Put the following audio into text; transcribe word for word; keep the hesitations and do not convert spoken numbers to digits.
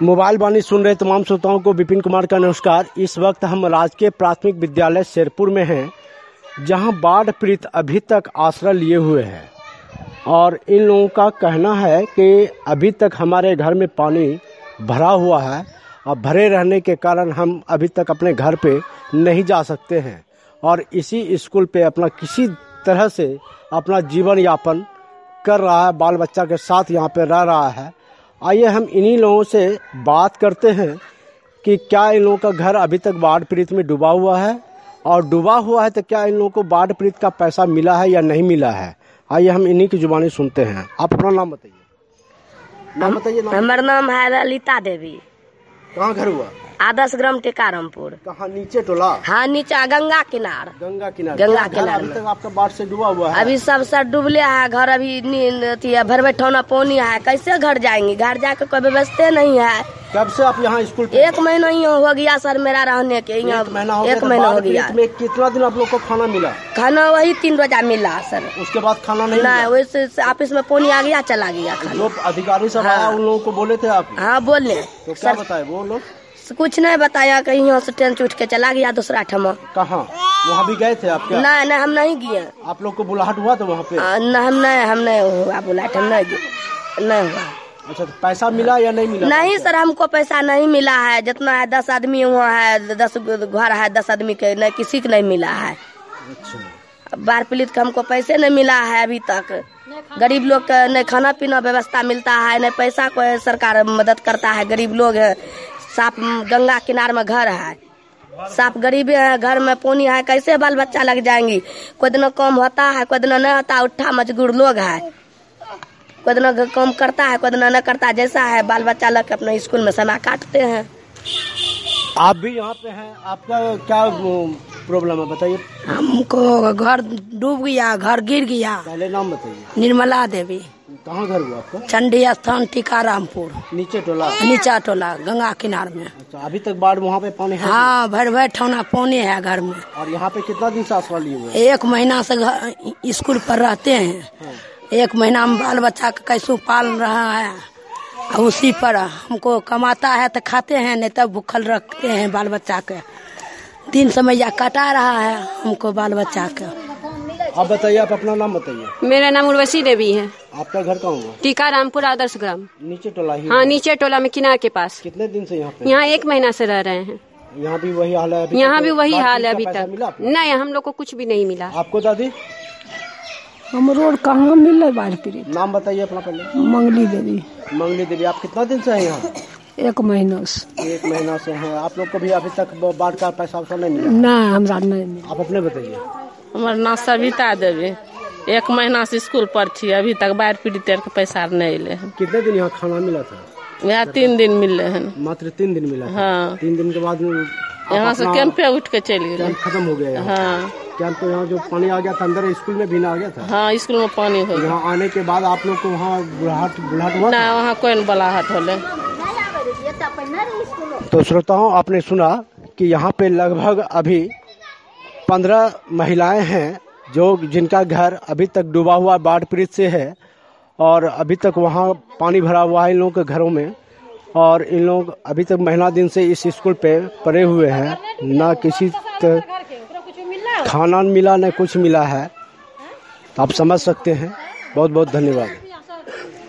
Mobile वाणी सुन रहे तमाम श्रोताओं को विपिन कुमार का नमस्कार। इस वक्त हम राजकीय प्राथमिक विद्यालय शेरपुर में हैं, जहां बाढ़ पीड़ित अभी तक आश्रय लिए हुए हैं और इन लोगों का कहना है कि अभी तक हमारे घर में पानी भरा हुआ है और भरे रहने के कारण हम अभी तक अपने घर पे नहीं जा सकते हैं और इसी स्कूल पे अपना किसी तरह से अपना जीवन यापन कर रहा है, बाल बच्चा के साथ यहाँ पे रह रहा है। आइए हम इन्हीं लोगों से बात करते हैं कि क्या इन लोगों का घर अभी तक बाढ़ पीड़ित में डूबा हुआ है और डूबा हुआ है तो क्या इन लोगों को बाढ़ पीड़ित का पैसा मिला है या नहीं मिला है। आइए हम इन्हीं की जुबानी सुनते हैं। आप अपना नाम बताइए। नाम बताइए। हमारा नाम है ललिता देवी। कहाँ घर हुआ? आदर्श ग्राम टिकारामपुर। कहाँ? नीचे टोला? हाँ, नीचे गंगा किनार। गंगा किनार। गंगा किनार अभी तक आपका बाढ़ से डूबा हुआ है? अभी सब सर डूबले है घर। अभी भर बैठौना पानी है, कैसे घर जाएंगे? घर जाके कोई व्यवस्था नहीं है। कब से आप यहाँ स्कूल? एक महीना ही हो गया सर मेरा रहने के यहाँ। एक महीना हो गया। एक महीना हो गया। कितना दिन आप लोग को खाना मिला? खाना वही तीन रोजा मिला सर। उसके बाद खाना नहीं? नहीं, वैसे ऑफिस में पानी आ गया, चला गया। जो अधिकारी सब आया उन लोगों को बोले थे आप? हाँ बोले। तो क्या बताए वो लोग? कुछ नहीं बताया, कहीं यहाँ से ट्रेन उठ के चला गया दूसरा ठमा। कहाँ? वहाँ भी गए थे आप क्या? नहीं नहीं, हम नहीं गए। आप लोग को बुलाहट हुआ था वहाँ पे? न, हम नहीं हम नहीं हुआ बुलाहट, हम नहीं नहीं हुआ। अच्छा, तो पैसा मिला या नहीं मिला? नहीं सर, हमको पैसा नहीं मिला है। जितना है दस आदमी हुआ है, दस घर है, दस आदमी के नहीं किसी को नहीं मिला है। अच्छा, बाढ़ पीड़ित का हमको पैसे नहीं मिला है अभी तक। गरीब लोग का नहीं खाना पीना व्यवस्था मिलता है, नहीं पैसा को सरकार मदद करता है। गरीब लोग है, साफ गंगा किनार में घर है, साफ गरीबी है, घर में पानी है, कैसे बाल बच्चा लग जाएंगी? कोई दिन कम होता है, कोई दिन नहीं होता। उठा मजबूर लोग है, कोई दिन कम करता है, कोई दिन नहीं करता। जैसा है बाल बच्चा लग के अपने स्कूल में समय काटते हैं। आप भी यहाँ पे हैं, आपका क्या प्रॉब्लम है बताइए? हमको घर डूब गया, घर गिर गया। पहले नाम बताइए। निर्मला देवी। कहाँ घर हुआ आपका? चंडी स्थान टिकारामपुर। नीचे टोला? नीचा टोला गंगा किनार में। अच्छा, अभी तक बाढ़ वहाँ पे पानी है? हाँ, भर भर ठौना पानी है घर में। और यहाँ पे कितना दिन से आश्रय लिए हुए? एक महीना से स्कूल पर रहते हैं। हाँ। एक महीना में बाल बच्चा का कैसे पाल रहा है, उसी पर हमको कमाता है तो खाते हैं, नहीं तब भूखल रखते हैं बाल बच्चा के। दिन समैया कटा रहा है हमको बाल बच्चा के। आप बताइए, आप अपना नाम बताइए। मेरा नाम उर्वशी देवी है। आपका घर कहाँ हुआ? टीकारामपुर आदर्श ग्राम। नीचे टोला ही? हाँ, नीचे टोला में किनार के पास। कितने दिन से यहाँ पे? यहाँ एक महीना से रह रहे हैं। यहाँ भी वही हाल है? यहाँ भी वही हाल है अभी तक। नहीं, हम लोग को कुछ भी नहीं मिला। आपको दादी? हम रोड कहाँ मिल रहा बाढ़ पीड़ित? नाम बताइए अपना पहले। मंगली देवी। मंगली देवी। आप कितना दिन से हैं यहाँ? एक महीना से। एक महीना से हैं। आप लोग को भी अभी तक बाढ़ का पैसा वैसा नहीं मिला? नहीं, हमरा नहीं मिला। आप अपने बताइए। हमारा नाम सविता देवी। एक महीना से स्कूल पर थी, अभी तक बाढ़ पीड़ित के पैसा नहीं ले। कितने दिन यहाँ खाना मिला था? यहाँ तीन दिन मिले हैं। मात्र तीन दिन मिला? हाँ। तीन दिन के बाद यहाँ से कैंप पे उठ के चले गए। खत्म हो गया? हाँ। कैंप तो यहाँ जो पानी आ गया था अंदर, स्कूल में भी ना आ गया था? हाँ, स्कूल में पानी हो गया। यहाँ आने के बाद आप लोग को वहाँ बुलाहट बुलाहट हुआ? ना, वहाँ कोई बुलाहट होले। तो श्रोताओं, आपने सुना कि यहाँ पे लगभग अभी पंद्रह महिलाएं हैं जो जिनका घर अभी तक डूबा हुआ बाढ़ पीड़ित से है और अभी तक वहाँ पानी भरा हुआ है इन लोगों के घरों में। और इन लोग अभी तक महीना दिन से इस स्कूल पे पड़े हुए हैं, ना किसी खाना मिला न कुछ मिला है। तो आप समझ सकते हैं। बहुत बहुत धन्यवाद।